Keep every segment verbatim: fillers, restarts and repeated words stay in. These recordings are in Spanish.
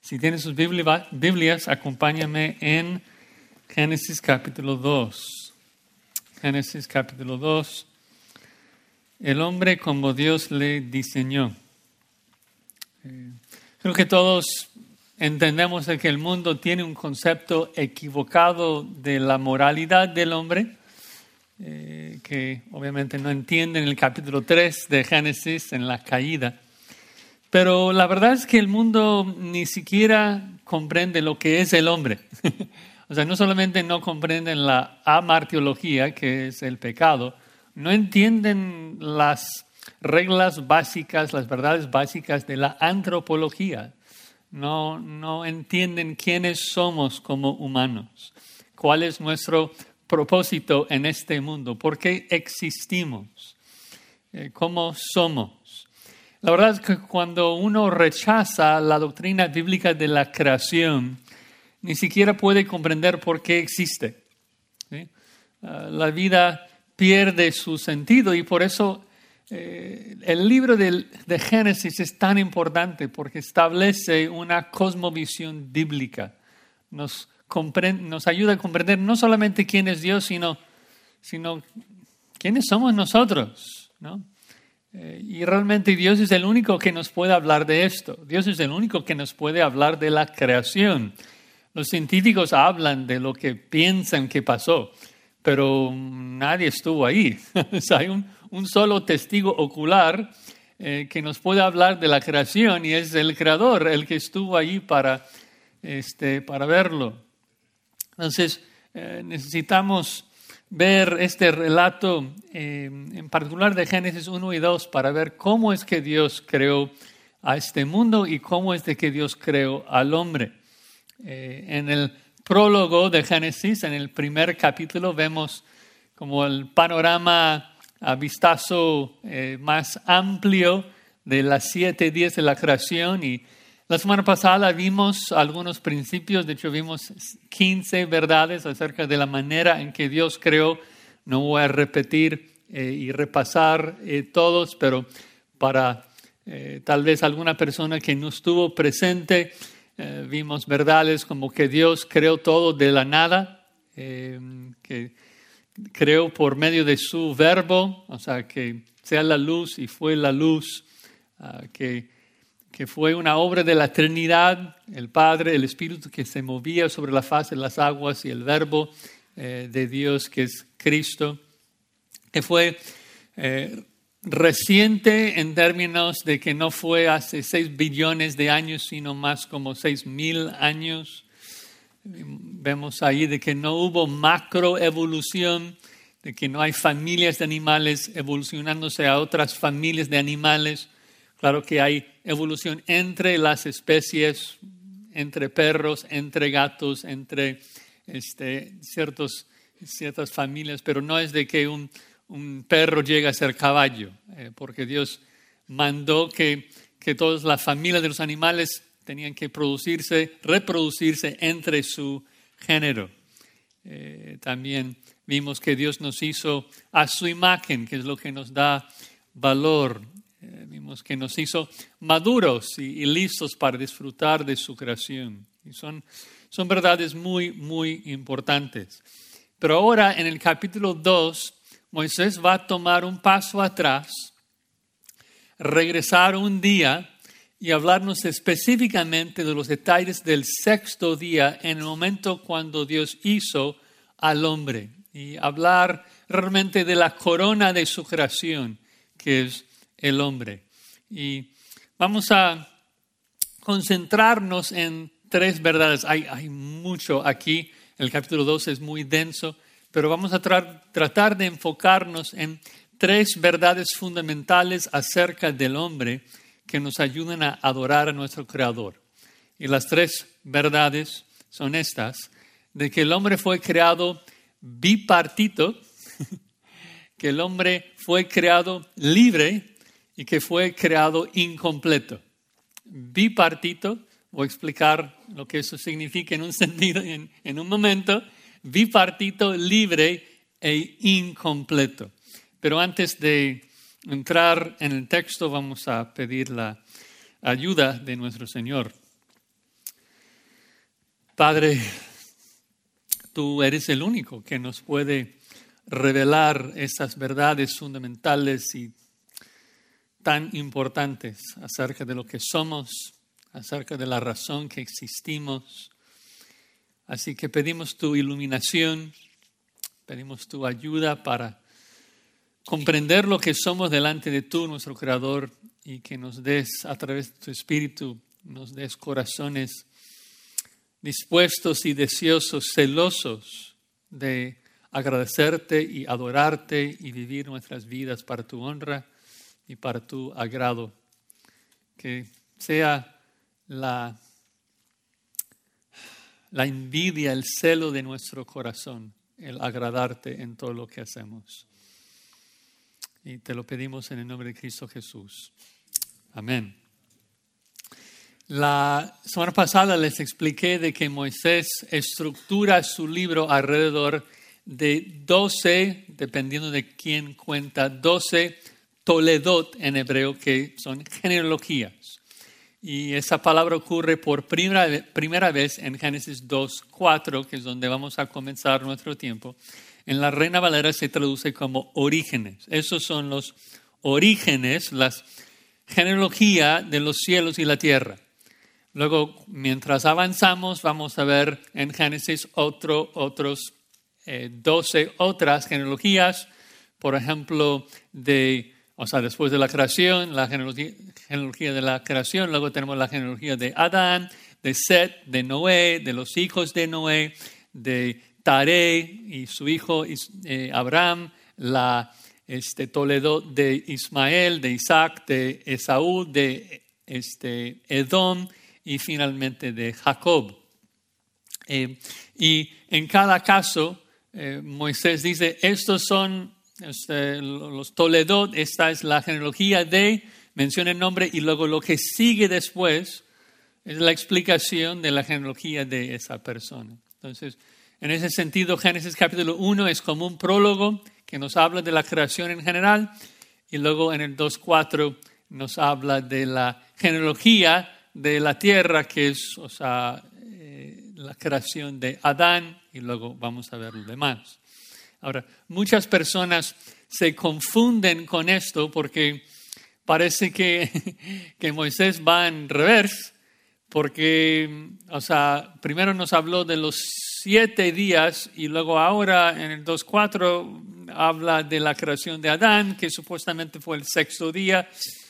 Si tienes sus Biblias, acompáñame en Génesis capítulo dos. Génesis capítulo dos. El hombre como Dios le diseñó. Eh, creo que todos entendemos que el mundo tiene un concepto equivocado de la moralidad del hombre, eh, que obviamente no entiende en el capítulo tres de Génesis, en la caída. Pero la verdad es que el mundo ni siquiera comprende lo que es el hombre. O sea, no solamente no comprenden la amartiología, que es el pecado, no entienden las reglas básicas, las verdades básicas de la antropología. No, no entienden quiénes somos como humanos, cuál es nuestro propósito en este mundo, por qué existimos, eh, cómo somos. La verdad es que cuando uno rechaza la doctrina bíblica de la creación, ni siquiera puede comprender por qué existe. ¿Sí? Uh, la vida pierde su sentido y por eso eh, el libro de, de Génesis es tan importante porque establece una cosmovisión bíblica. Nos, comprende, nos ayuda a comprender no solamente quién es Dios, sino, sino quiénes somos nosotros, ¿no? Y realmente Dios es el único que nos puede hablar de esto. Dios es el único que nos puede hablar de la creación. Los científicos hablan de lo que piensan que pasó, pero nadie estuvo ahí. O sea, hay un, un solo testigo ocular eh, que nos puede hablar de la creación y es el Creador, el que estuvo ahí para, este, para verlo. Entonces, eh, necesitamos ver este relato, eh, en particular de Génesis uno y dos, para ver cómo es que Dios creó a este mundo y cómo es de que Dios creó al hombre. Eh, en el prólogo de Génesis, en el primer capítulo, vemos como el panorama a vistazo eh, más amplio de las siete días de la creación. Y la semana pasada vimos algunos principios, de hecho vimos quince verdades acerca de la manera en que Dios creó. No voy a repetir eh, y repasar eh, todos, pero para eh, tal vez alguna persona que no estuvo presente, eh, vimos verdades como que Dios creó todo de la nada, eh, que creó por medio de su verbo, o sea, que sea la luz y fue la luz, uh, que que fue una obra de la Trinidad, el Padre, el Espíritu que se movía sobre la faz de las aguas y el Verbo eh, de Dios que es Cristo, que fue eh, reciente en términos de que no fue hace seis billones de años, sino más como seis mil años. Vemos ahí de que no hubo macroevolución, de que no hay familias de animales evolucionándose a otras familias de animales. Claro que hay evolución entre las especies, entre perros, entre gatos, entre este, ciertos, ciertas familias, pero no es de que un, un perro llegue a ser caballo, eh, porque Dios mandó que, que todas las familias de los animales tenían que producirse, reproducirse entre su género. Eh, también vimos que Dios nos hizo a su imagen, que es lo que nos da valor. Eh, vimos que nos hizo maduros y, y listos para disfrutar de su creación. Y son, son verdades muy, muy importantes. Pero ahora en el capítulo dos, Moisés va a tomar un paso atrás, regresar un día y hablarnos específicamente de los detalles del sexto día en el momento cuando Dios hizo al hombre. Y hablar realmente de la corona de su creación, que es el hombre. Y vamos a concentrarnos en tres verdades. Hay, hay mucho aquí. El capítulo dos es muy denso, pero vamos a tra- tratar de enfocarnos en tres verdades fundamentales acerca del hombre que nos ayudan a adorar a nuestro Creador. Y las tres verdades son estas: de que el hombre fue creado bipartito, que el hombre fue creado libre y que fue creado incompleto. Bipartito, voy a explicar lo que eso significa en un sentido, en, en un momento. Bipartito, libre e incompleto. Pero antes de entrar en el texto, vamos a pedir la ayuda de nuestro Señor. Padre, tú eres el único que nos puede revelar estas verdades fundamentales y tan importantes acerca de lo que somos, acerca de la razón que existimos. Así que pedimos tu iluminación, pedimos tu ayuda para comprender lo que somos delante de tú, nuestro Creador, y que nos des a través de tu Espíritu, nos des corazones dispuestos y deseosos, celosos de agradecerte y adorarte y vivir nuestras vidas para tu honra y para tu agrado. Que sea la, la envidia, el celo de nuestro corazón, el agradarte en todo lo que hacemos. Y te lo pedimos en el nombre de Cristo Jesús. Amén. La semana pasada les expliqué de que Moisés estructura su libro alrededor de doce, dependiendo de quién cuenta, doce toledot en hebreo, que son genealogías. Y esa palabra ocurre por primera, primera vez en Génesis dos cuatro, que es donde vamos a comenzar nuestro tiempo. En la Reina Valera se traduce como orígenes. Esos son los orígenes, la genealogía de los cielos y la tierra. Luego, mientras avanzamos, vamos a ver en Génesis otro, otros eh, doce otras genealogías. Por ejemplo, de, o sea, después de la creación, la genealogía, genealogía de la creación. Luego tenemos la genealogía de Adán, de Set, de Noé, de los hijos de Noé, de Taré y su hijo eh, Abraham, la este, Toledo de Ismael, de Isaac, de Esaú, de este, Edom y finalmente de Jacob. Eh, y en cada caso, eh, Moisés dice, estos son este, los Toledot, esta es la genealogía de, menciona el nombre y luego lo que sigue después es la explicación de la genealogía de esa persona. Entonces, en ese sentido, Génesis capítulo uno es como un prólogo que nos habla de la creación en general y luego en el dos cuatro nos habla de la genealogía de la tierra, que es o sea, eh, la creación de Adán y luego vamos a ver lo demás. Ahora, muchas personas se confunden con esto porque parece que, que Moisés va en reverse. Porque, o sea, primero nos habló de los siete días y luego ahora en el dos cuatro habla de la creación de Adán, que supuestamente fue el sexto día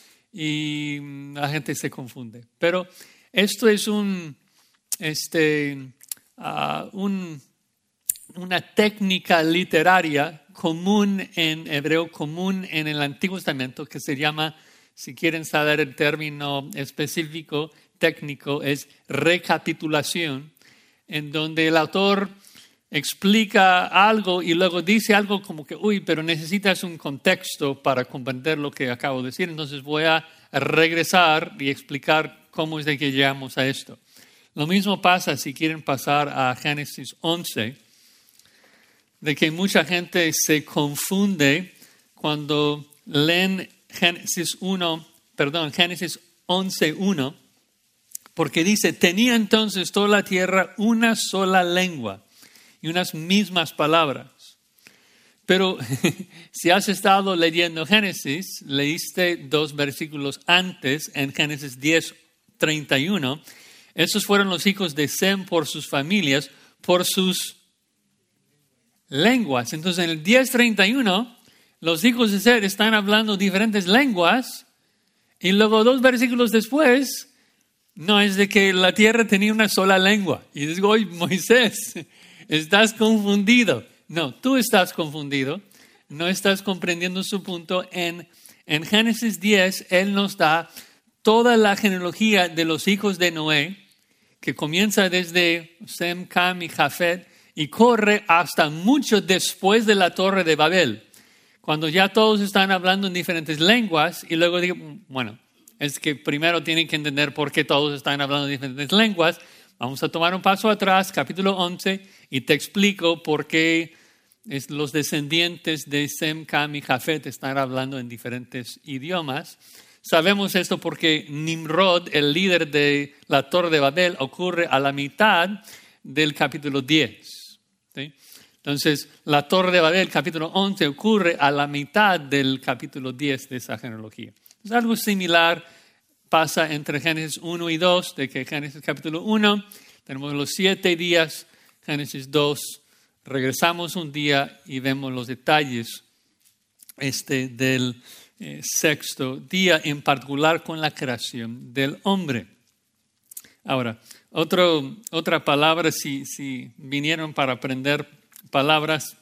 y la gente se confunde. Pero esto es un, este, uh, un, una técnica literaria común en hebreo, común en el Antiguo Testamento, que se llama, si quieren saber el término específico, técnico, es recapitulación, en donde el autor explica algo y luego dice algo como que, uy, pero necesitas un contexto para comprender lo que acabo de decir, entonces voy a regresar y explicar cómo es de que llegamos a esto. Lo mismo pasa si quieren pasar a Génesis once, de que mucha gente se confunde cuando leen Génesis uno, perdón, Génesis once uno, porque dice, tenía entonces toda la tierra una sola lengua y unas mismas palabras. Pero si has estado leyendo Génesis, leíste dos versículos antes, en Génesis diez treinta y uno, esos fueron los hijos de Sem por sus familias, por sus lenguas. Entonces en el diez treinta y uno, los hijos de Sem están hablando diferentes lenguas y luego dos versículos después, no, es de que la tierra tenía una sola lengua. Y digo, oye, Moisés, estás confundido. No, tú estás confundido. No estás comprendiendo su punto. En, en Génesis diez, él nos da toda la genealogía de los hijos de Noé, que comienza desde Sem, Cam y Jafet, y corre hasta mucho después de la Torre de Babel, cuando ya todos están hablando en diferentes lenguas, y luego digo, bueno, es que primero tienen que entender por qué todos están hablando diferentes lenguas. Vamos a tomar un paso atrás, capítulo once, y te explico por qué es los descendientes de Sem, Cam y Jafet están hablando en diferentes idiomas. Sabemos esto porque Nimrod, el líder de la Torre de Babel, ocurre a la mitad del capítulo diez. ¿Sí? Entonces, la Torre de Babel, capítulo once, ocurre a la mitad del capítulo diez de esa genealogía. Es algo similar pasa entre Génesis uno y dos, de que Génesis capítulo uno, tenemos los siete días, Génesis dos, regresamos un día y vemos los detalles este, del eh, sexto día, en particular con la creación del hombre. Ahora, otro, otra palabra, si, si vinieron para aprender palabras,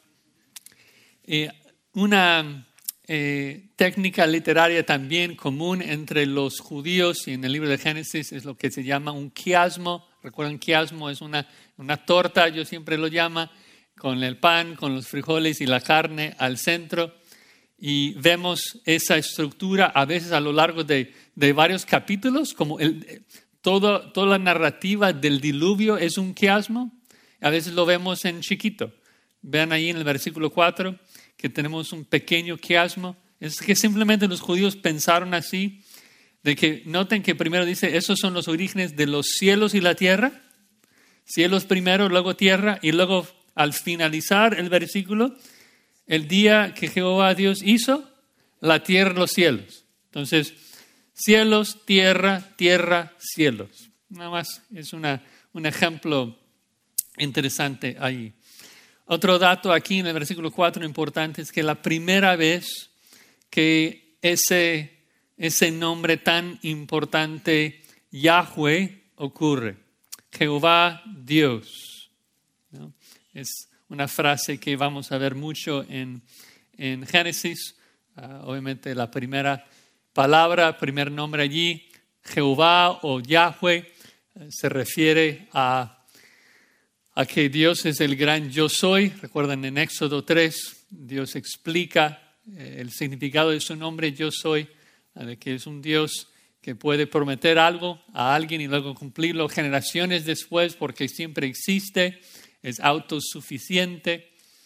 eh, una eh, técnica literaria también común entre los judíos y en el libro de Génesis es lo que se llama un quiasmo. Recuerdan, quiasmo es una, una torta, yo siempre lo llamo, con el pan, con los frijoles y la carne al centro. Y vemos esa estructura a veces a lo largo de, de varios capítulos, como el, todo, toda la narrativa del diluvio es un quiasmo. A veces lo vemos en chiquito. Vean ahí en el versículo cuatro que tenemos un pequeño quiasmo. Es que simplemente los judíos pensaron así, de que noten que primero dice, esos son los orígenes de los cielos y la tierra. Cielos primero, luego tierra, y luego al finalizar el versículo, el día que Jehová Dios hizo, la tierra y los cielos. Entonces, cielos, tierra, tierra, cielos. Nada más es una, un ejemplo interesante ahí. Otro dato aquí en el versículo cuatro importante es que la primera vez que ese, ese nombre tan importante, Yahweh, ocurre. Jehová Dios, ¿no? Es una frase que vamos a ver mucho en, en Génesis. Uh, obviamente la primera palabra, primer nombre allí, Jehová o Yahweh, uh, se refiere a, a que Dios es el gran yo soy. Recuerdan en Éxodo tres, Dios explica eh, el significado de su nombre yo soy, uh, de que es un Dios que puede prometer algo a alguien y luego cumplirlo generaciones después porque siempre existe, es autosuficiente,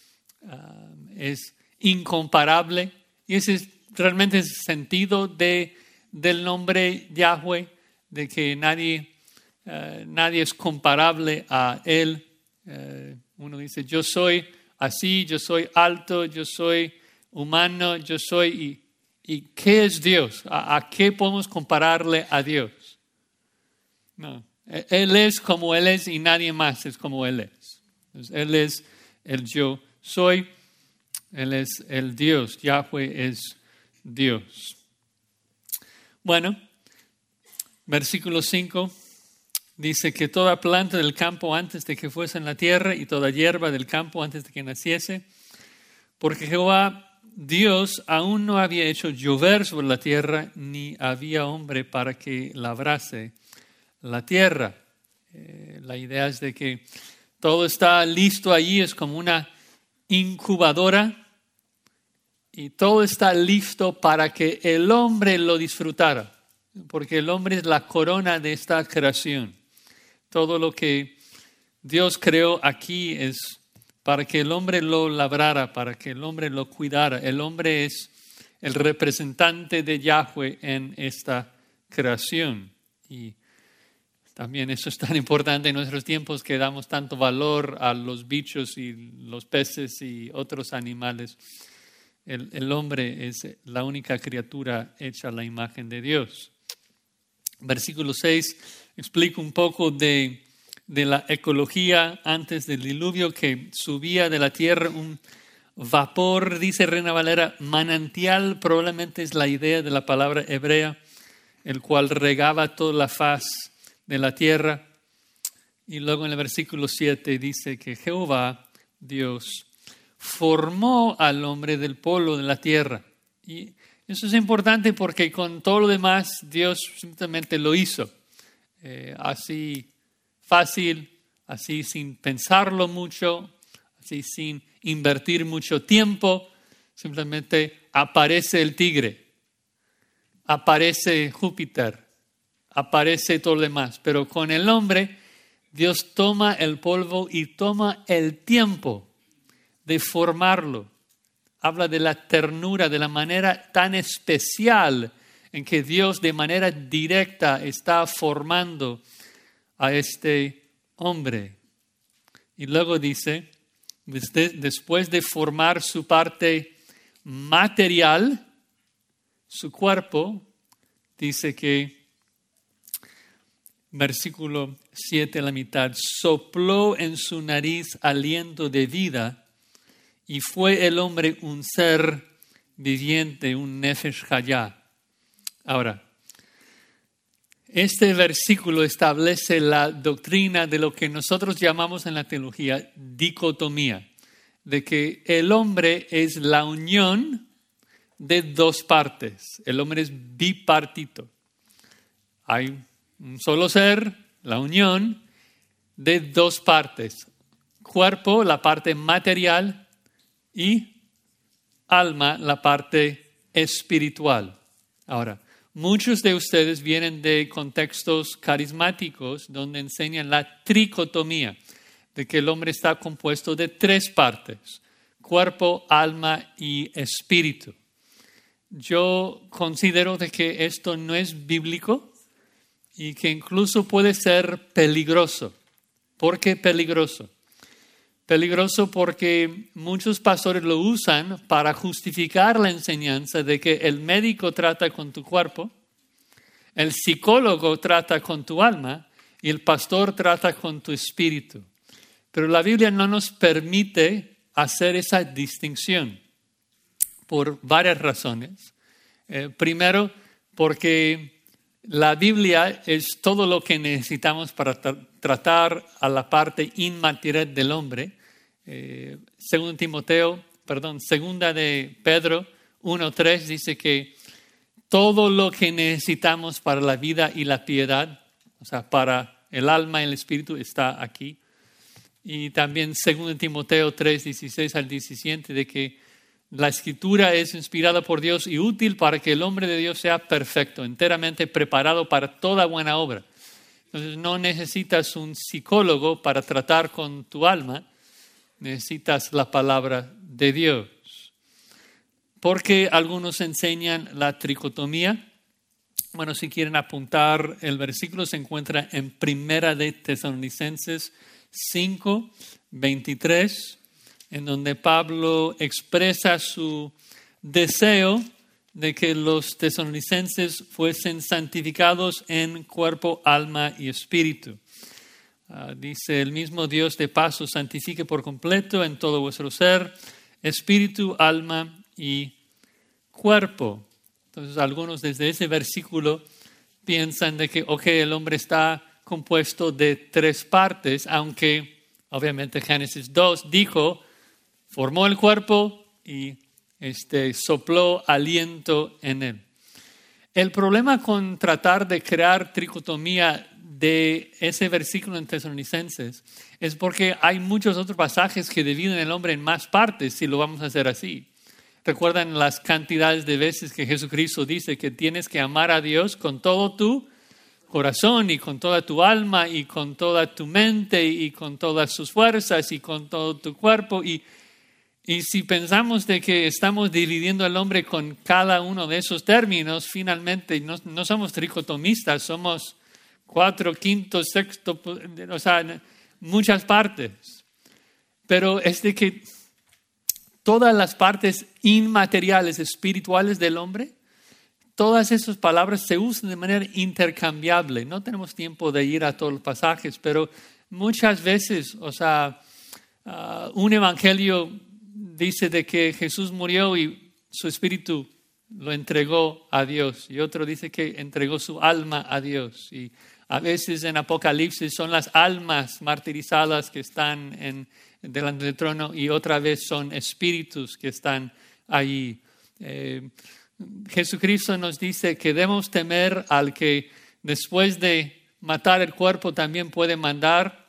uh, es incomparable. Y ese es realmente el sentido de, del nombre Yahweh, de que nadie, uh, nadie es comparable a Él. Uh, uno dice, yo soy así, yo soy alto, yo soy humano, yo soy... Y, ¿Y qué es Dios? ¿A, ¿A qué podemos compararle a Dios? No, Él es como Él es y nadie más es como Él es. Entonces, Él es el yo soy, Él es el Dios, Yahweh es Dios. Bueno, versículo cinco dice que toda planta del campo antes de que fuese en la tierra y toda hierba del campo antes de que naciese, porque Jehová Dios aún no había hecho llover sobre la tierra, ni había hombre para que labrase la tierra. Eh, la idea es de que todo está listo allí, es como una incubadora, y todo está listo para que el hombre lo disfrutara, porque el hombre es la corona de esta creación. Todo lo que Dios creó aquí es para que el hombre lo labrara, para que el hombre lo cuidara. El hombre es el representante de Yahweh en esta creación. Y también eso es tan importante en nuestros tiempos que damos tanto valor a los bichos y los peces y otros animales. El, el hombre es la única criatura hecha a la imagen de Dios. Versículo seis explica un poco de... de la ecología antes del diluvio, que subía de la tierra un vapor, dice Reina Valera, manantial, probablemente es la idea de la palabra hebrea, el cual regaba toda la faz de la tierra. Y luego en el versículo siete dice que Jehová, Dios, formó al hombre del polvo de la tierra. Y eso es importante porque con todo lo demás Dios simplemente lo hizo. Eh, así... fácil, así sin pensarlo mucho, así sin invertir mucho tiempo, simplemente aparece el tigre, aparece Júpiter, aparece todo lo demás. Pero con el hombre, Dios toma el polvo y toma el tiempo de formarlo. Habla de la ternura, de la manera tan especial en que Dios de manera directa está formando a este hombre. Y luego dice, después de formar su parte material, su cuerpo, dice que, versículo siete, la mitad, sopló en su nariz aliento de vida y fue el hombre un ser viviente, un nefesh hayah. Ahora, este versículo establece la doctrina de lo que nosotros llamamos en la teología dicotomía, de que el hombre es la unión de dos partes. El hombre es bipartito. Hay un solo ser, la unión de dos partes. Cuerpo, la parte material, y alma, la parte espiritual. Ahora, muchos de ustedes vienen de contextos carismáticos donde enseñan la tricotomía, de que el hombre está compuesto de tres partes: cuerpo, alma y espíritu. Yo considero de que esto no es bíblico y que incluso puede ser peligroso. ¿Por qué peligroso? Peligroso porque muchos pastores lo usan para justificar la enseñanza de que el médico trata con tu cuerpo, el psicólogo trata con tu alma y el pastor trata con tu espíritu. Pero la Biblia no nos permite hacer esa distinción por varias razones. Eh, primero, porque la Biblia es todo lo que necesitamos para tra- tratar a la parte inmaterial del hombre. Eh, segundo Timoteo, perdón, segunda de Pedro uno tres dice que todo lo que necesitamos para la vida y la piedad, o sea, para el alma y el espíritu, está aquí. Y también segundo Timoteo tres dieciséis al diecisiete de que la Escritura es inspirada por Dios y útil para que el hombre de Dios sea perfecto, enteramente preparado para toda buena obra. Entonces no necesitas un psicólogo para tratar con tu alma, necesitas la palabra de Dios. Porque algunos enseñan la tricotomía. Bueno, si quieren apuntar, el versículo se encuentra en Primera de Tesalonicenses cinco veintitrés, en donde Pablo expresa su deseo de que los tesalonicenses fuesen santificados en cuerpo, alma y espíritu. Uh, dice, el mismo Dios de paz os santifique por completo en todo vuestro ser, espíritu, alma y cuerpo. Entonces algunos desde ese versículo piensan de que, ok, el hombre está compuesto de tres partes, aunque obviamente Génesis dos dijo, formó el cuerpo y este, sopló aliento en él. El problema con tratar de crear tricotomía de ese versículo en Tesalonicenses es porque hay muchos otros pasajes que dividen el hombre en más partes si lo vamos a hacer así. ¿Recuerdan las cantidades de veces que Jesucristo dice que tienes que amar a Dios con todo tu corazón y con toda tu alma y con toda tu mente y con todas sus fuerzas y con todo tu cuerpo? Y, y si pensamos de que estamos dividiendo al hombre con cada uno de esos términos, finalmente no, no somos tricotomistas, somos cuatro, quinto, sexto, o sea, muchas partes. Pero es de que todas las partes inmateriales, espirituales del hombre, todas esas palabras se usan de manera intercambiable. No tenemos tiempo de ir a todos los pasajes, pero muchas veces, o sea, uh, un evangelio dice de que Jesús murió y su espíritu lo entregó a Dios, y otro dice que entregó su alma a Dios. Y a veces en Apocalipsis son las almas martirizadas que están en, delante del trono y otra vez son espíritus que están allí. Eh, Jesucristo nos dice que debemos temer al que después de matar el cuerpo también puede mandar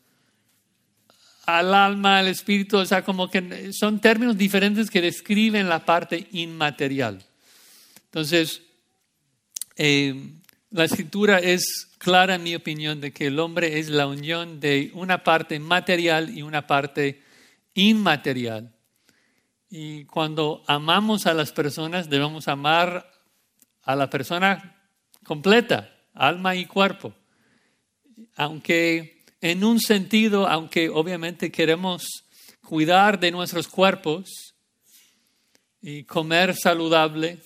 al alma, al espíritu. O sea, como que son términos diferentes que describen la parte inmaterial. Entonces, eh, la Escritura es clara en mi opinión de que el hombre es la unión de una parte material y una parte inmaterial. Y cuando amamos a las personas, debemos amar a la persona completa, alma y cuerpo. Aunque en un sentido, aunque obviamente queremos cuidar de nuestros cuerpos y comer saludable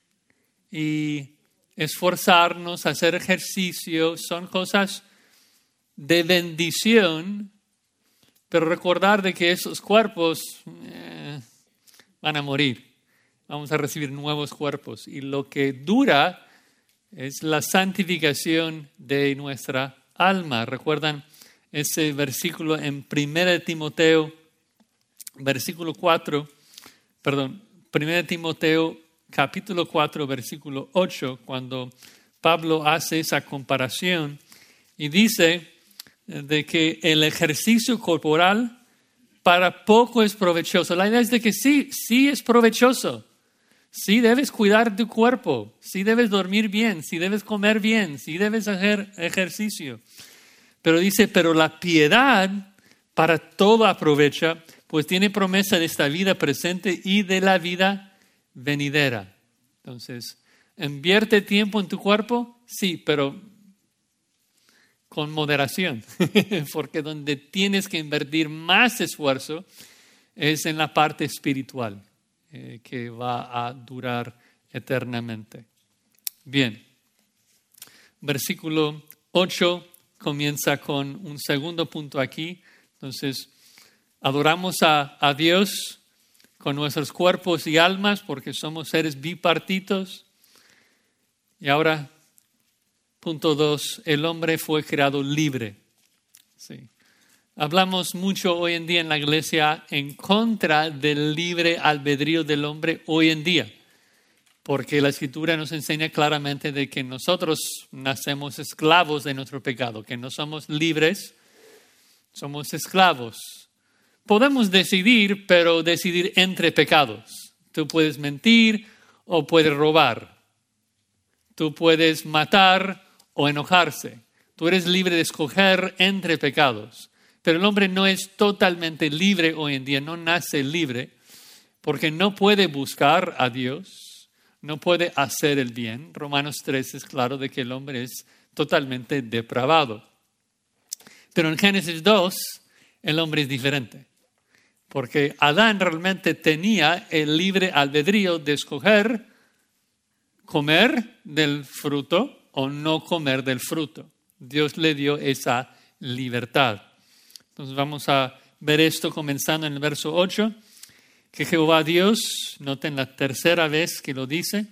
y esforzarnos, hacer ejercicio, son cosas de bendición, pero recordar de que esos cuerpos eh, van a morir. Vamos a recibir nuevos cuerpos y lo que dura es la santificación de nuestra alma. ¿Recuerdan ese versículo en primera de Timoteo, versículo cuatro, perdón, primera de Timoteo, capítulo cuatro, versículo ocho, cuando Pablo hace esa comparación y dice de que el ejercicio corporal para poco es provechoso. La idea es de que sí, sí es provechoso. Sí debes cuidar tu cuerpo, sí debes dormir bien, sí debes comer bien, sí debes hacer ejercicio. Pero dice, pero la piedad para todo aprovecha, pues tiene promesa de esta vida presente y de la vida venidera. Entonces, ¿invierte tiempo en tu cuerpo? Sí, pero con moderación, porque donde tienes que invertir más esfuerzo es en la parte espiritual, eh, que va a durar eternamente. Bien, versículo ocho comienza con un segundo punto aquí. Entonces, adoramos a, a Dios con nuestros cuerpos y almas porque somos seres bipartitos. Y ahora, punto dos, el hombre fue creado libre. Sí. Hablamos mucho hoy en día en la iglesia en contra del libre albedrío del hombre hoy en día, porque la Escritura nos enseña claramente de que nosotros nacemos esclavos de nuestro pecado, que no somos libres, somos esclavos. Podemos decidir, pero decidir entre pecados. Tú puedes mentir o puedes robar. Tú puedes matar o enojarse. Tú eres libre de escoger entre pecados. Pero el hombre no es totalmente libre hoy en día, no nace libre, porque no puede buscar a Dios, no puede hacer el bien. Romanos tres es claro de que el hombre es totalmente depravado. Pero en Génesis dos, el hombre es diferente. Porque Adán realmente tenía el libre albedrío de escoger comer del fruto o no comer del fruto. Dios le dio esa libertad. Entonces vamos a ver esto comenzando en el verso ocho, que Jehová Dios, noten la tercera vez que lo dice,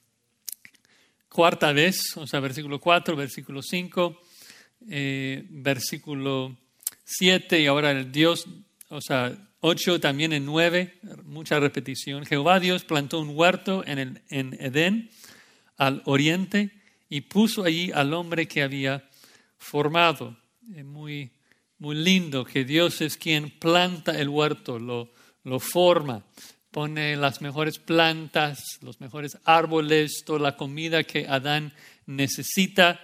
cuarta vez, o sea, versículo cuatro, versículo cinco, eh, versículo siete y ahora el Dios, o sea, ocho también en nueve, mucha repetición. Jehová Dios plantó un huerto en, el, en Edén, al oriente, y puso allí al hombre que había formado. Es muy, muy lindo que Dios es quien planta el huerto, lo, lo forma, pone las mejores plantas, los mejores árboles, toda la comida que Adán necesita.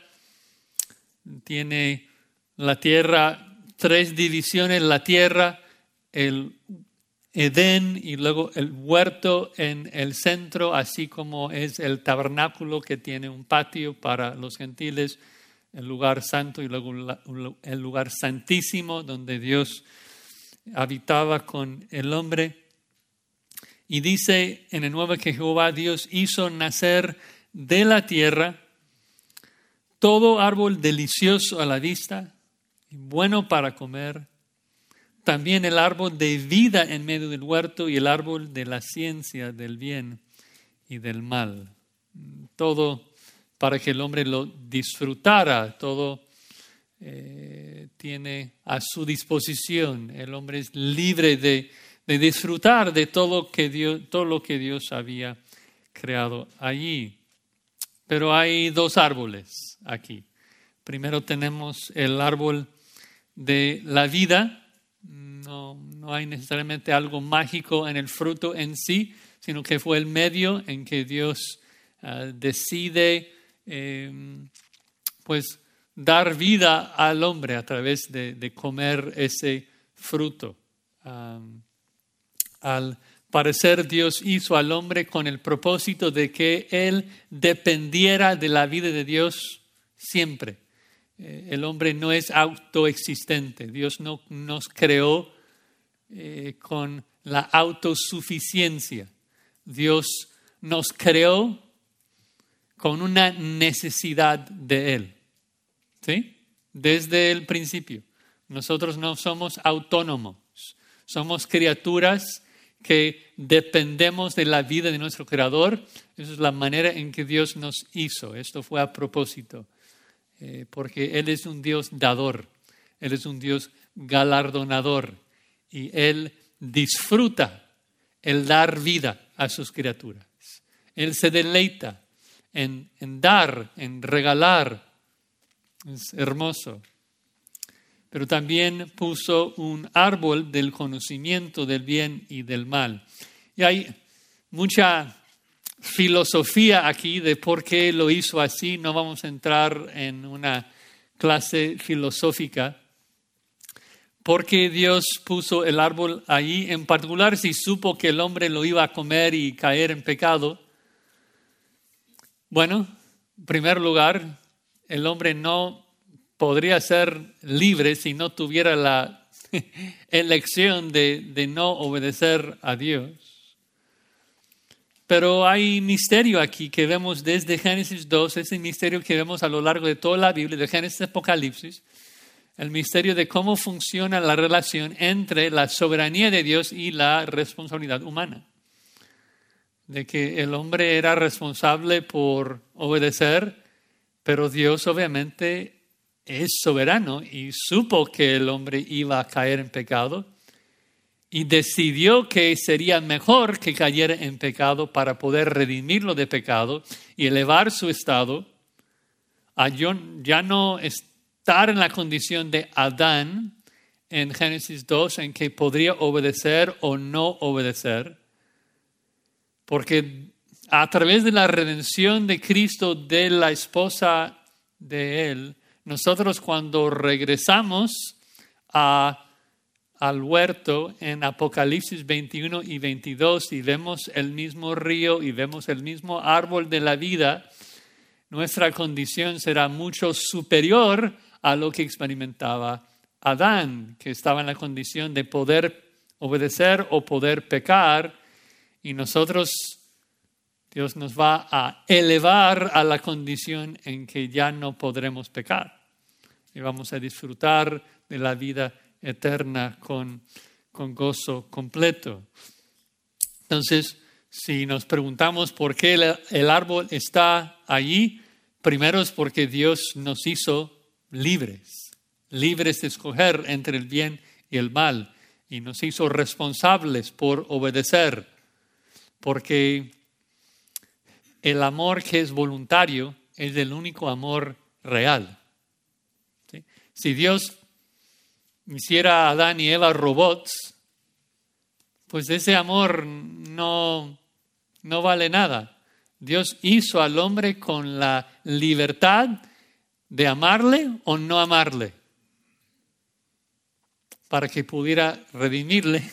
Tiene la tierra, tres divisiones, la tierra, el Edén y luego el huerto en el centro, así como es el tabernáculo que tiene un patio para los gentiles, el lugar santo y luego el lugar santísimo donde Dios habitaba con el hombre. Y dice en el nuevo que Jehová Dios hizo nacer de la tierra todo árbol delicioso a la vista y bueno para comer. También el árbol de vida en medio del huerto y el árbol de la ciencia del bien y del mal. Todo para que el hombre lo disfrutara, todo eh, tiene a su disposición. El hombre es libre de, de disfrutar de todo, que Dios, todo lo que Dios había creado allí. Pero hay dos árboles aquí. Primero tenemos el árbol de la vida. No, no hay necesariamente algo mágico en el fruto en sí, sino que fue el medio en que Dios uh, decide eh, pues dar vida al hombre a través de, de comer ese fruto. Um, al parecer Dios hizo al hombre con el propósito de que él dependiera de la vida de Dios siempre. eh, el hombre no es autoexistente. Dios no nos creó eh, con la autosuficiencia. Dios nos creó con una necesidad de Él. ¿Sí? Desde el principio. Nosotros no somos autónomos. Somos criaturas que dependemos de la vida de nuestro Creador. Esa es la manera en que Dios nos hizo. Esto fue a propósito. Eh, porque Él es un Dios dador. Él es un Dios galardonador. Y Él disfruta el dar vida a sus criaturas. Él se deleita en, en dar, en regalar. Es hermoso. Pero también puso un árbol del conocimiento del bien y del mal. Y hay mucha filosofía aquí de por qué lo hizo así. No vamos a entrar en una clase filosófica. ¿Por qué Dios puso el árbol allí? En particular, si supo que el hombre lo iba a comer y caer en pecado. Bueno, en primer lugar, el hombre no podría ser libre si no tuviera la elección de, de no obedecer a Dios. Pero hay misterio aquí que vemos desde Génesis dos, ese misterio que vemos a lo largo de toda la Biblia, de Génesis a Apocalipsis, el misterio de cómo funciona la relación entre la soberanía de Dios y la responsabilidad humana. De que el hombre era responsable por obedecer, pero Dios obviamente es soberano y supo que el hombre iba a caer en pecado y decidió que sería mejor que cayera en pecado para poder redimirlo de pecado y elevar su estado a ya no estar en la condición de Adán en Génesis dos, en que podría obedecer o no obedecer, porque a través de la redención de Cristo de la esposa de Él, nosotros cuando regresamos a, al huerto en Apocalipsis veintiuno y veintidós y vemos el mismo río y vemos el mismo árbol de la vida, nuestra condición será mucho superior a lo que experimentaba Adán, que estaba en la condición de poder obedecer o poder pecar, y nosotros, Dios nos va a elevar a la condición en que ya no podremos pecar. Y vamos a disfrutar de la vida eterna con, con gozo completo. Entonces, si nos preguntamos por qué el, el árbol está allí, primero es porque Dios nos hizo libres, libres de escoger entre el bien y el mal, y nos hizo responsables por obedecer, porque el amor que es voluntario es el único amor real. ¿Sí? Si Dios hiciera a Adán y Eva robots, pues ese amor no, no vale nada. Dios hizo al hombre con la libertad de amarle o no amarle, para que pudiera redimirle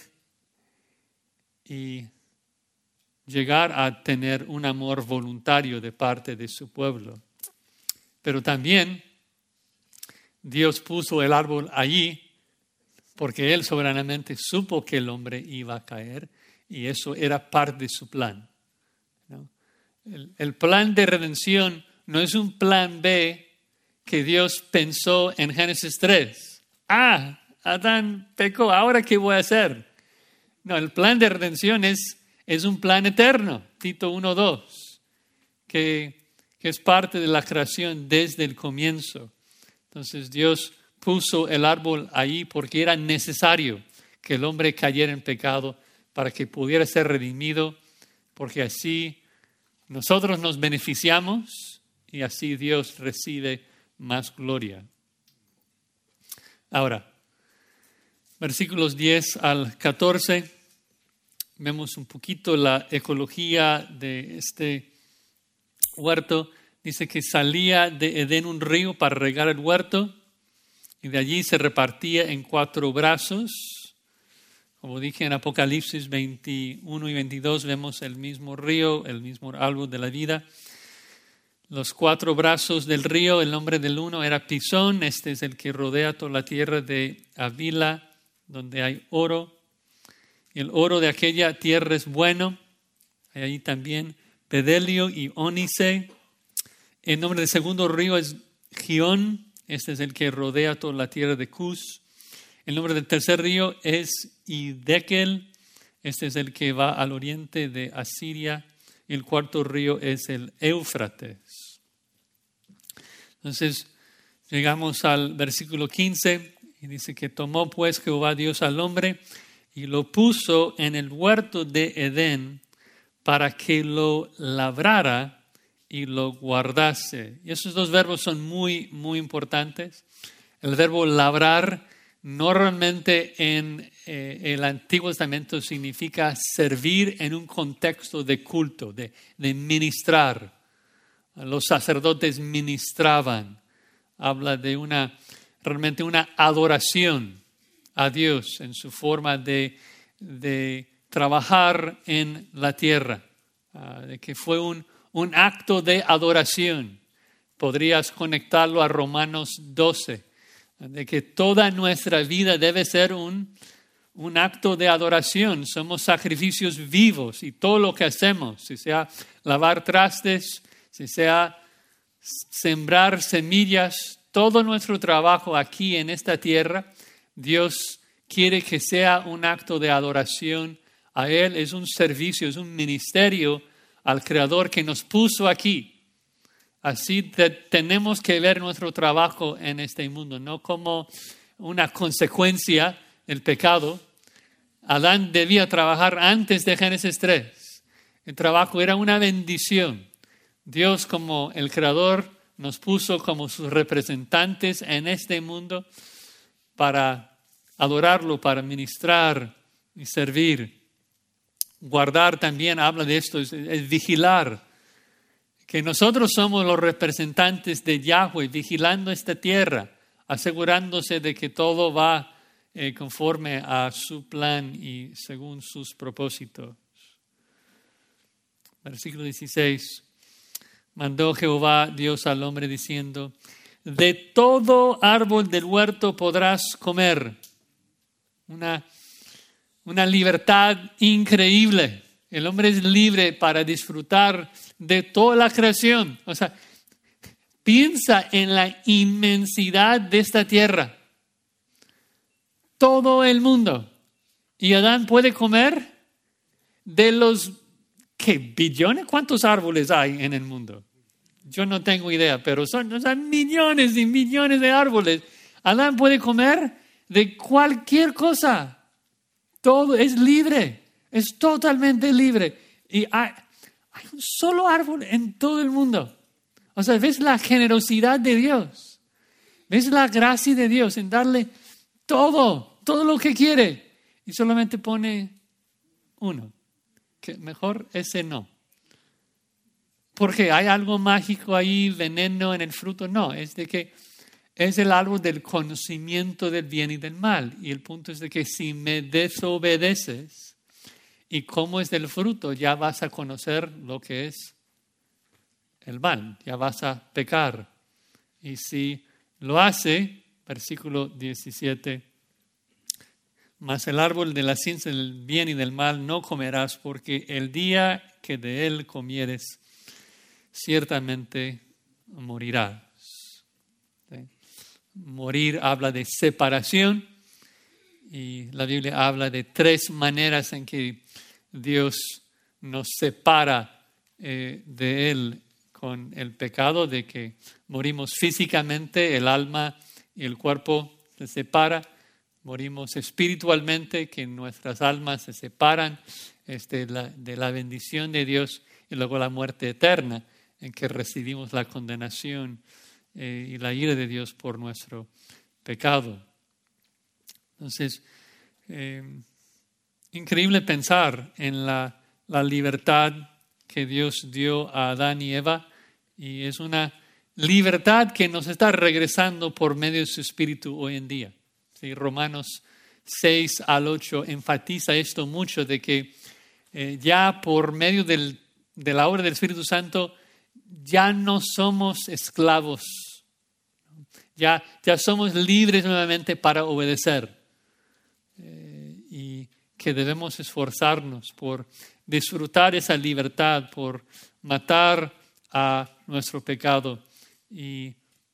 y llegar a tener un amor voluntario de parte de su pueblo. Pero también Dios puso el árbol allí porque Él soberanamente supo que el hombre iba a caer y eso era parte de su plan, ¿no? El, el plan de redención no es un plan B que Dios pensó en Génesis tres. Ah, Adán pecó, ¿ahora qué voy a hacer? No, el plan de redención es Es un plan eterno, Tito uno dos, que, que es parte de la creación desde el comienzo. Entonces Dios puso el árbol ahí porque era necesario que el hombre cayera en pecado para que pudiera ser redimido, porque así nosotros nos beneficiamos y así Dios recibe más gloria. Ahora, versículos diez al catorce. Vemos un poquito la ecología de este huerto. Dice que salía de Edén un río para regar el huerto y de allí se repartía en cuatro brazos. Como dije en Apocalipsis veintiuno y veintidós vemos el mismo río, el mismo árbol de la vida. Los cuatro brazos del río, el nombre del uno era Pisón. Este es el que rodea toda la tierra de Havila, donde hay oro. El oro de aquella tierra es bueno. Hay ahí también bedelio y ónice. El nombre del segundo río es Gión. Este es el que rodea toda la tierra de Cus. El nombre del tercer río es Hiddekel. Este es el que va al oriente de Asiria. El cuarto río es el Éufrates. Entonces, llegamos al versículo quince y dice que tomó pues Jehová Dios al hombre y lo puso en el huerto de Edén para que lo labrara y lo guardase. Y esos dos verbos son muy, muy importantes. El verbo labrar normalmente en eh, el Antiguo Testamento significa servir en un contexto de culto, de, de ministrar. Los sacerdotes ministraban. Habla de una, realmente una adoración a Dios en su forma de, de trabajar en la tierra. Uh, de que fue un, un acto de adoración. Podrías conectarlo a Romanos doce. De que toda nuestra vida debe ser un, un acto de adoración. Somos sacrificios vivos y todo lo que hacemos, si sea lavar trastes, si sea sembrar semillas, todo nuestro trabajo aquí en esta tierra, Dios quiere que sea un acto de adoración a Él. Es un servicio, es un ministerio al Creador que nos puso aquí. Así te, tenemos que ver nuestro trabajo en este mundo, no como una consecuencia del pecado. Adán debía trabajar antes de Génesis tres. El trabajo era una bendición. Dios, como el Creador, nos puso como sus representantes en este mundo para adorarlo, para ministrar y servir. Guardar también habla de esto, es, es vigilar. Que nosotros somos los representantes de Yahweh, vigilando esta tierra, asegurándose de que todo va eh, conforme a su plan y según sus propósitos. Versículo dieciséis. Mandó Jehová Dios al hombre diciendo, de todo árbol del huerto podrás comer. Una, una libertad increíble. El hombre es libre para disfrutar de toda la creación. O sea, piensa en la inmensidad de esta tierra. Todo el mundo. Y Adán puede comer de los, ¿qué? ¿Billones? ¿Cuántos árboles hay en el mundo? Yo no tengo idea, pero son, o sea, millones y millones de árboles. Adán puede comer de cualquier cosa. Todo es libre. Es totalmente libre. Y hay, hay un solo árbol en todo el mundo. O sea, ves la generosidad de Dios. Ves la gracia de Dios en darle todo, todo lo que quiere. Y solamente pone uno. Que mejor ese no. Porque hay algo mágico ahí, veneno en el fruto. No, es de que es el árbol del conocimiento del bien y del mal. Y el punto es de que si me desobedeces, y cómo es del fruto, ya vas a conocer lo que es el mal, ya vas a pecar. Y si lo hace, versículo diecisiete, mas el árbol de la ciencia del bien y del mal no comerás, porque el día que de él comieres, ciertamente morirás. ¿Sí? Morir habla de separación. Y la Biblia habla de tres maneras en que Dios nos separa eh, de Él con el pecado, de que morimos físicamente, el alma y el cuerpo se separan. Morimos espiritualmente, que nuestras almas se separan este, la, de la bendición de Dios. Y luego la muerte eterna, en que recibimos la condenación eh, y la ira de Dios por nuestro pecado. Entonces, eh, increíble pensar en la, la libertad que Dios dio a Adán y Eva, y es una libertad que nos está regresando por medio de su Espíritu hoy en día. ¿Sí? Romanos seis al ocho enfatiza esto mucho, de que eh, ya por medio del, de la obra del Espíritu Santo ya no somos esclavos, ya, ya somos libres nuevamente para obedecer eh, y que debemos esforzarnos por disfrutar esa libertad, por matar a nuestro pecado y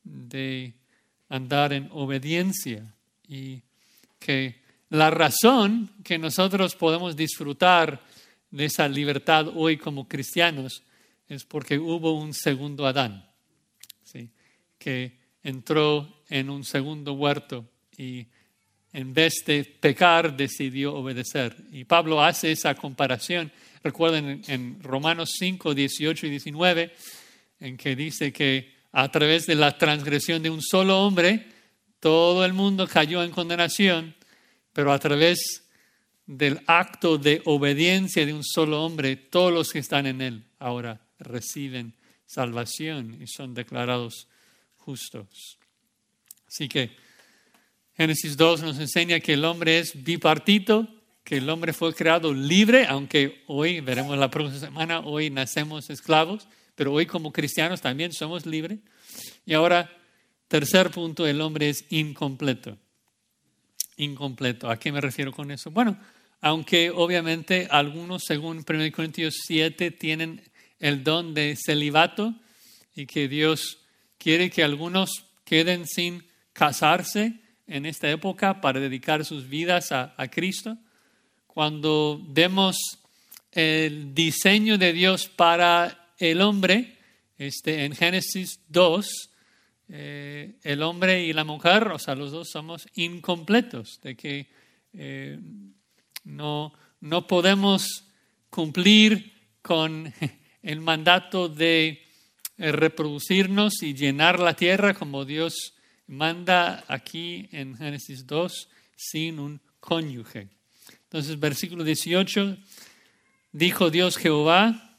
de andar en obediencia, y que la razón que nosotros podemos disfrutar de esa libertad hoy como cristianos es porque hubo un segundo Adán, ¿sí?, que entró en un segundo huerto y en vez de pecar decidió obedecer. Y Pablo hace esa comparación. Recuerden en Romanos cinco, dieciocho y diecinueve, en que dice que a través de la transgresión de un solo hombre, todo el mundo cayó en condenación, pero a través del acto de obediencia de un solo hombre, todos los que están en él ahora reciben salvación y son declarados justos. Así que Génesis dos nos enseña que el hombre es bipartito, que el hombre fue creado libre, aunque hoy, veremos la próxima semana, hoy nacemos esclavos, pero hoy como cristianos también somos libres. Y ahora, tercer punto, el hombre es incompleto. Incompleto. ¿A qué me refiero con eso? Bueno, aunque obviamente algunos, según primera Corintios siete, tienen el don de celibato y que Dios quiere que algunos queden sin casarse en esta época para dedicar sus vidas a, a Cristo. Cuando vemos el diseño de Dios para el hombre, este, en Génesis dos, eh, el hombre y la mujer, o sea, los dos somos incompletos, de que eh, no, no podemos cumplir con el mandato de reproducirnos y llenar la tierra como Dios manda aquí en Génesis dos sin un cónyuge. Entonces, versículo dieciocho, dijo Dios Jehová,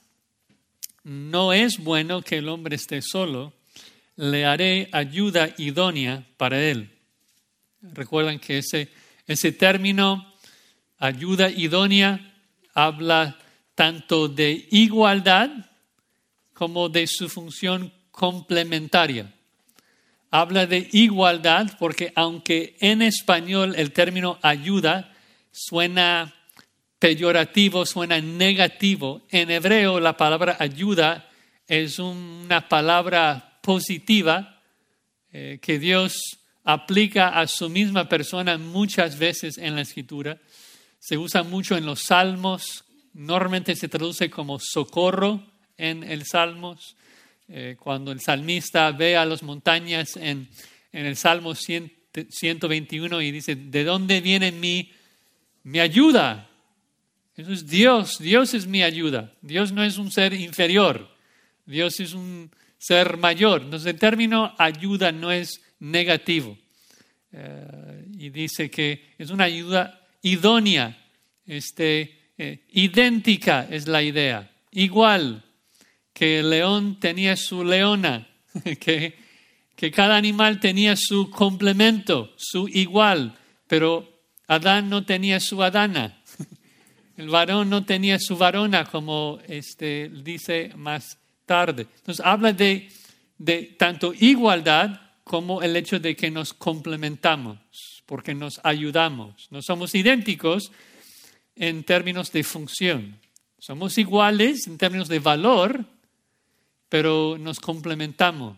no es bueno que el hombre esté solo, le haré ayuda idónea para él. Recuerdan que ese, ese término, ayuda idónea, habla tanto de igualdad como de su función complementaria. Habla de igualdad porque aunque en español el término ayuda suena peyorativo, suena negativo, en hebreo la palabra ayuda es una palabra positiva eh, que Dios aplica a su misma persona muchas veces en la Escritura. Se usa mucho en los Salmos, normalmente se traduce como socorro en el Salmos. Eh, cuando el salmista ve a las montañas en, en el Salmo ciento veintiuno y dice, ¿de dónde viene mi, mi ayuda? Eso es Dios, Dios es mi ayuda. Dios no es un ser inferior, Dios es un ser mayor. Entonces el término ayuda no es negativo. Eh, y dice que es una ayuda idónea, este, eh, idéntica es la idea, igual. Que el león tenía su leona, que, que cada animal tenía su complemento, su igual, pero Adán no tenía su Adana, el varón no tenía su varona, como este, dice más tarde. Entonces habla de, de tanto igualdad como el hecho de que nos complementamos, porque nos ayudamos. No somos idénticos en términos de función, somos iguales en términos de valor, pero nos complementamos,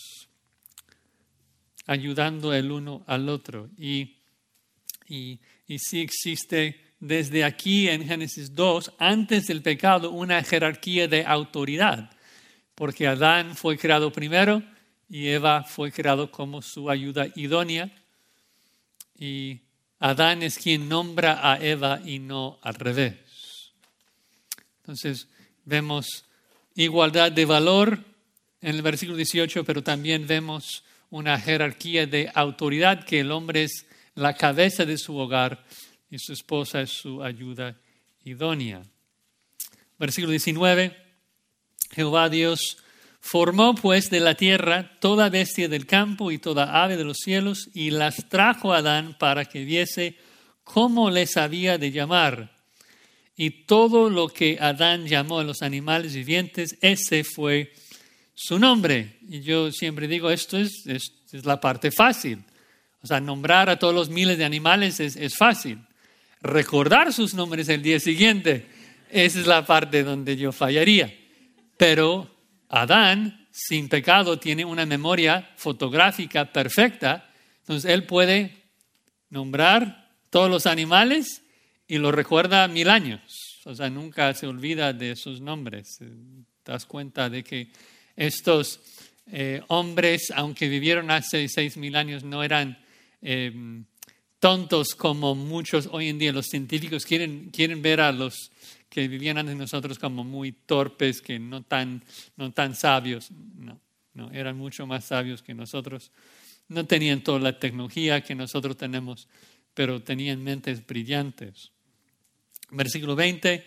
ayudando el uno al otro. Y, y, y sí existe desde aquí en Génesis dos, antes del pecado, una jerarquía de autoridad, porque Adán fue creado primero y Eva fue creado como su ayuda idónea. Y Adán es quien nombra a Eva y no al revés. Entonces vemos igualdad de valor en el versículo dieciocho, pero también vemos una jerarquía de autoridad, que el hombre es la cabeza de su hogar y su esposa es su ayuda idónea. Versículo diecinueve, Jehová Dios formó pues de la tierra toda bestia del campo y toda ave de los cielos y las trajo a Adán para que viese cómo les había de llamar. Y todo lo que Adán llamó a los animales vivientes, ese fue su nombre. Y yo siempre digo, esto es, es, es la parte fácil. O sea, nombrar a todos los miles de animales es, es fácil. Recordar sus nombres el día siguiente, esa es la parte donde yo fallaría. Pero Adán, sin pecado, tiene una memoria fotográfica perfecta. Entonces, él puede nombrar todos los animales y lo recuerda mil años. O sea, nunca se olvida de sus nombres. Te das cuenta de que estos eh, hombres, aunque vivieron hace seis mil años, no eran eh, tontos como muchos hoy en día. Los científicos quieren, quieren ver a los que vivían antes de nosotros como muy torpes, que no tan, no tan sabios. No, no, eran mucho más sabios que nosotros. No tenían toda la tecnología que nosotros tenemos, pero tenían mentes brillantes. Versículo veinte,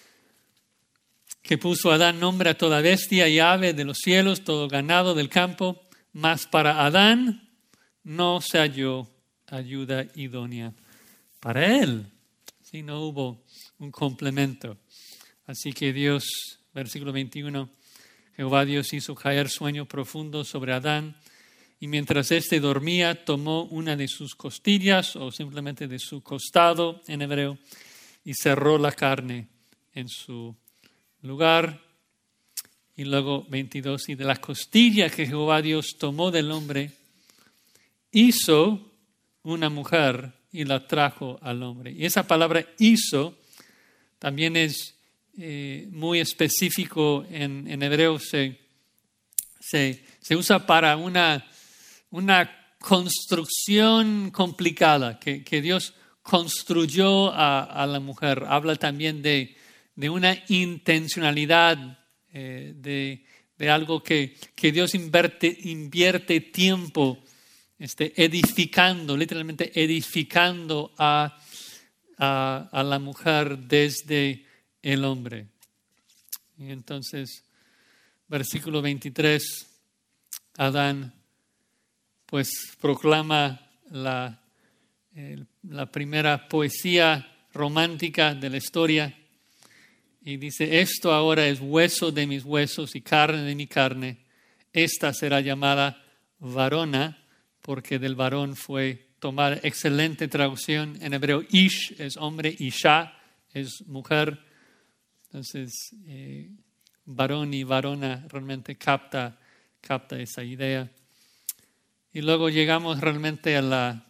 que puso Adán nombre a toda bestia y ave de los cielos, todo ganado del campo, mas para Adán no se halló ayuda idónea para él. Sí, no hubo un complemento. Así que Dios, versículo veintiuno, Jehová Dios hizo caer sueño profundo sobre Adán, y mientras éste dormía, tomó una de sus costillas, o simplemente de su costado en hebreo, y cerró la carne en su lugar. Y luego veintidós, y de la costilla que Jehová Dios tomó del hombre, hizo una mujer y la trajo al hombre. Y esa palabra hizo también es eh, muy específico en, en hebreo. Se, se, se usa para una, una construcción complicada que, que Dios construyó a, a la mujer. Habla también de, de una intencionalidad, eh, de, de algo que, que Dios invierte, invierte tiempo este, edificando, literalmente edificando a, a, a la mujer desde el hombre. Y entonces, versículo veintitrés, Adán pues proclama la la primera poesía romántica de la historia y dice, esto ahora es hueso de mis huesos y carne de mi carne, esta será llamada varona, porque del varón fue tomada. Excelente traducción en hebreo. Ish es hombre, Isha es mujer. Entonces, eh, varón y varona realmente capta, capta esa idea. Y luego llegamos realmente a la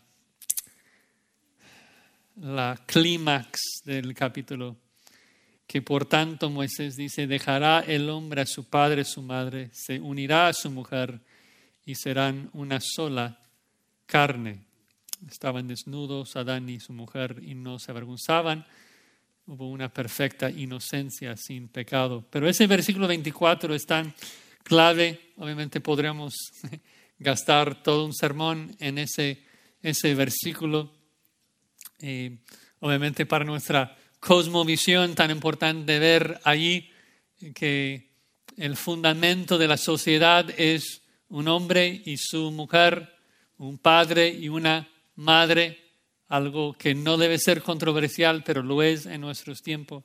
la clímax del capítulo, que por tanto Moisés dice, dejará el hombre a su padre y su madre, se unirá a su mujer y serán una sola carne. Estaban desnudos Adán y su mujer y no se avergonzaban. Hubo una perfecta inocencia sin pecado. Pero ese versículo veinticuatro es tan clave. Obviamente podríamos gastar todo un sermón en ese, ese versículo. Eh, obviamente para nuestra cosmovisión tan importante ver allí que el fundamento de la sociedad es un hombre y su mujer, un padre y una madre, algo que no debe ser controversial, pero lo es en nuestros tiempos.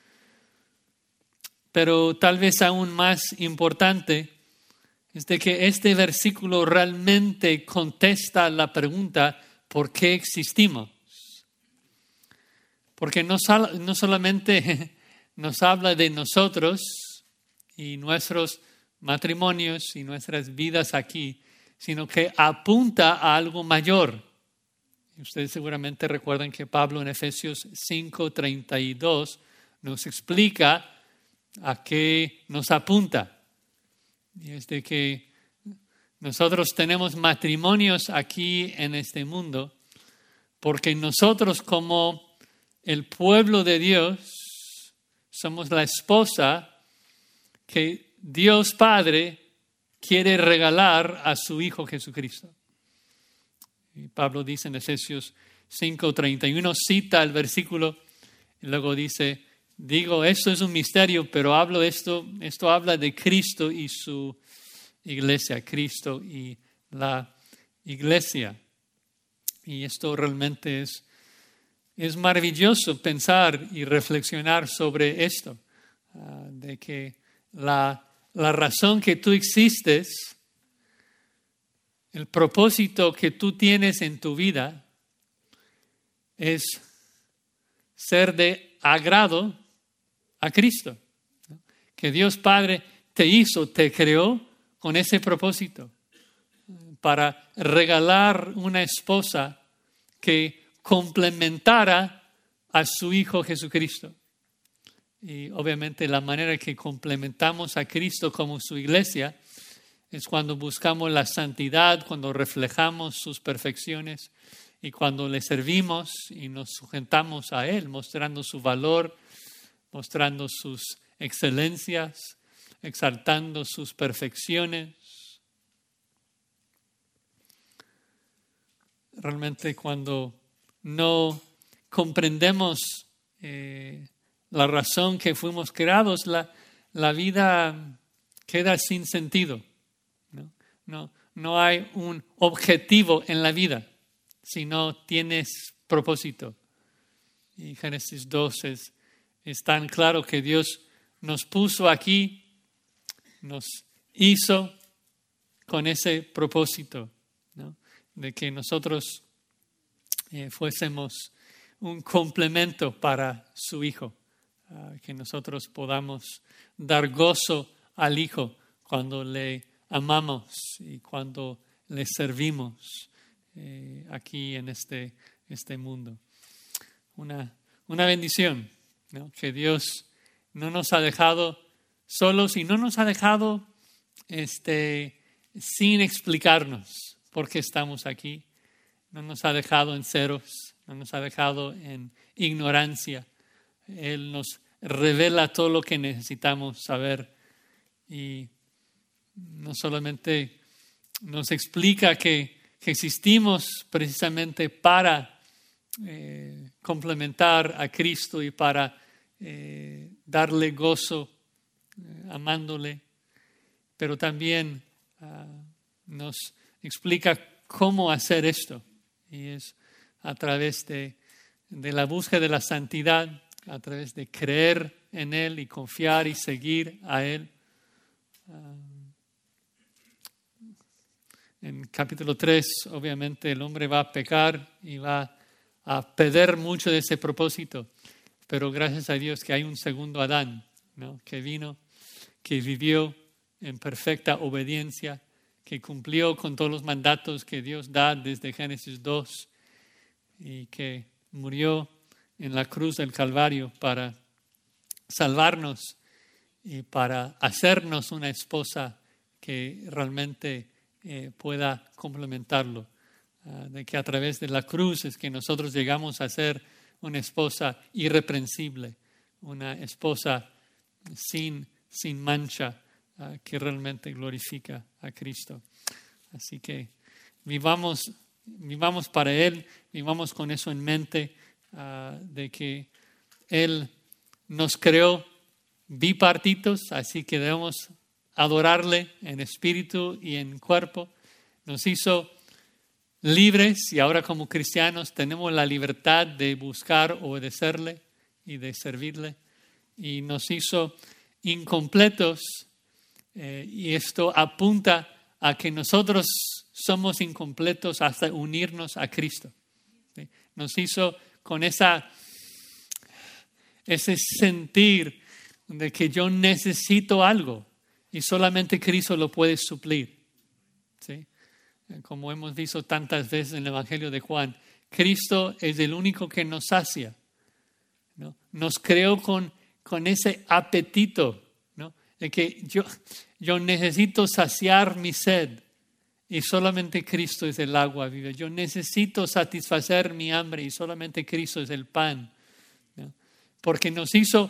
Pero tal vez aún más importante es de que este versículo realmente contesta la pregunta ¿por qué existimos? Porque no, sal, no solamente nos habla de nosotros y nuestros matrimonios y nuestras vidas aquí, sino que apunta a algo mayor. Ustedes seguramente recuerdan que Pablo en Efesios cinco treinta y dos nos explica a qué nos apunta. Y es de que nosotros tenemos matrimonios aquí en este mundo porque nosotros como el pueblo de Dios somos la esposa que Dios Padre quiere regalar a su Hijo Jesucristo. Y Pablo dice en Efesios cinco treinta y uno, cita el versículo y luego dice, digo, esto es un misterio, pero hablo esto, esto habla de Cristo y su iglesia, Cristo y la iglesia. Y esto realmente es Es maravilloso pensar y reflexionar sobre esto, uh, de que la, la razón que tú existes, el propósito que tú tienes en tu vida es ser de agrado a Cristo. Que Dios Padre te hizo, te creó con ese propósito, para regalar una esposa que complementara a su Hijo Jesucristo. Y obviamente la manera que complementamos a Cristo como su iglesia es cuando buscamos la santidad, cuando reflejamos sus perfecciones y cuando le servimos y nos sujetamos a Él, mostrando su valor, mostrando sus excelencias, exaltando sus perfecciones. Realmente cuando no comprendemos eh, la razón que fuimos creados, la, la vida queda sin sentido. ¿no? No, no hay un objetivo en la vida si no tienes propósito. Y Génesis dos es, es tan claro que Dios nos puso aquí, nos hizo con ese propósito, ¿no? De que nosotros eh, fuésemos un complemento para su Hijo, uh, que nosotros podamos dar gozo al Hijo cuando le amamos y cuando le servimos eh, aquí en este, este mundo. Una, una bendición, ¿no? Que Dios no nos ha dejado solos y no nos ha dejado este, sin explicarnos por qué estamos aquí. No nos ha dejado en ceros, no nos ha dejado en ignorancia. Él nos revela todo lo que necesitamos saber y no solamente nos explica que, que existimos precisamente para eh, complementar a Cristo y para eh, darle gozo eh, amándole, pero también uh, nos explica cómo hacer esto. Y es a través de, de la búsqueda de la santidad, a través de creer en Él y confiar y seguir a Él. Uh, en capítulo tres, obviamente, el hombre va a pecar y va a perder mucho de ese propósito. Pero gracias a Dios que hay un segundo Adán, ¿no? Que vino, que vivió en perfecta obediencia, que cumplió con todos los mandatos que Dios da desde Génesis dos y que murió en la cruz del Calvario para salvarnos y para hacernos una esposa que realmente eh, pueda complementarlo. Uh, de que a través de la cruz es que nosotros llegamos a ser una esposa irreprensible, una esposa sin, sin mancha, uh, que realmente glorifica a Cristo. Así que vivamos, vivamos para Él, vivamos con eso en mente, uh, de que Él nos creó bipartitos, así que debemos adorarle en espíritu y en cuerpo. Nos hizo libres y ahora como cristianos tenemos la libertad de buscar obedecerle y de servirle. Y nos hizo incompletos eh, y esto apunta a que nosotros somos incompletos hasta unirnos a Cristo. ¿Sí? Nos hizo con esa, ese sentir de que yo necesito algo y solamente Cristo lo puede suplir. ¿Sí? Como hemos visto tantas veces en el Evangelio de Juan, Cristo es el único que nos sacia, ¿no? Nos creó con, con ese apetito, ¿no? De que yo, yo necesito saciar mi sed y solamente Cristo es el agua viva. Yo necesito satisfacer mi hambre y solamente Cristo es el pan, ¿no? Porque nos hizo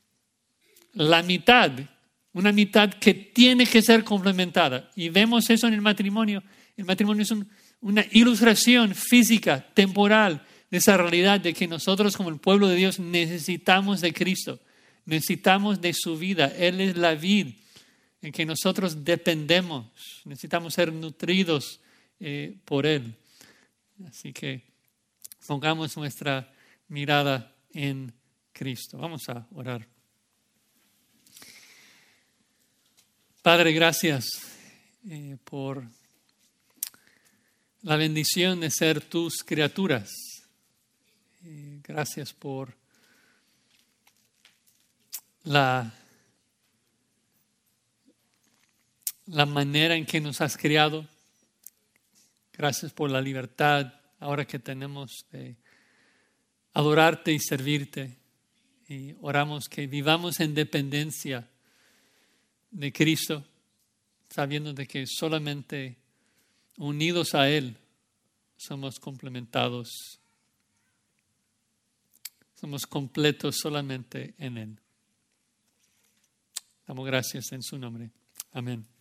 la mitad, una mitad que tiene que ser complementada. Y vemos eso en el matrimonio. El matrimonio es un, una ilustración física, temporal, de esa realidad de que nosotros como el pueblo de Dios necesitamos de Cristo, necesitamos de su vida. Él es la vid en que nosotros dependemos, necesitamos ser nutridos eh, por Él. Así que pongamos nuestra mirada en Cristo. Vamos a orar. Padre, gracias eh, por la bendición de ser tus criaturas. Eh, gracias por la, la manera en que nos has criado. Gracias por la libertad ahora que tenemos de adorarte y servirte. Y oramos que vivamos en dependencia de Cristo, sabiendo de que solamente unidos a Él somos complementados. Somos completos solamente en Él. Damos gracias en su nombre. Amén.